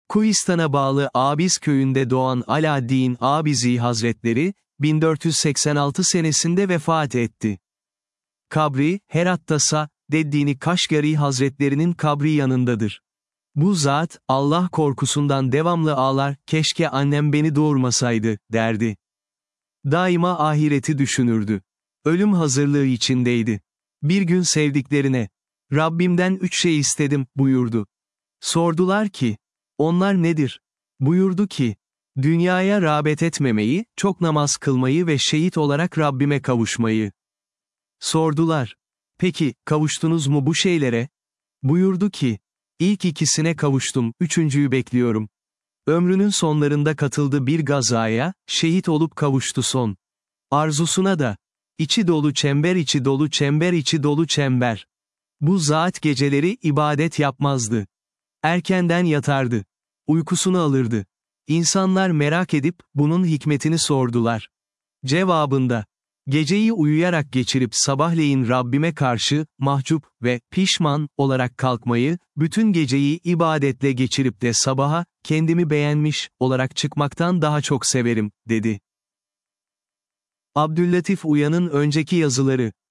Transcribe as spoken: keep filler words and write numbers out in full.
Kuistan'a bağlı Abiz köyünde doğan Alaaddin Abizi Hazretleri, bin dört yüz seksen altı senesinde vefat etti. Kabri, Herat'ta Sa'deddin Kaşgari Hazretlerinin kabri yanındadır. Bu zat, Allah korkusundan devamlı ağlar, keşke annem beni doğurmasaydı, derdi. Daima ahireti düşünürdü. Ölüm hazırlığı içindeydi. Bir gün sevdiklerine, Rabbimden üç şey istedim, buyurdu. Sordular ki, onlar nedir? Buyurdu ki, dünyaya rağbet etmemeyi, çok namaz kılmayı ve şehit olarak Rabbime kavuşmayı. Sordular, peki, kavuştunuz mu bu şeylere? Buyurdu ki, ilk ikisine kavuştum, üçüncüyü bekliyorum. Ömrünün sonlarında katıldı bir gazaya, şehit olup kavuştu son arzusuna da. İçi dolu çember içi dolu çember içi dolu çember. Bu zat geceleri ibadet yapmazdı. Erkenden yatardı. Uykusunu alırdı. İnsanlar merak edip, bunun hikmetini sordular. Cevabında, geceyi uyuyarak geçirip sabahleyin Rabbime karşı, mahcup ve pişman olarak kalkmayı, bütün geceyi ibadetle geçirip de sabaha, kendimi beğenmiş olarak çıkmaktan daha çok severim, dedi. Abdüllatif Uyan'ın önceki yazıları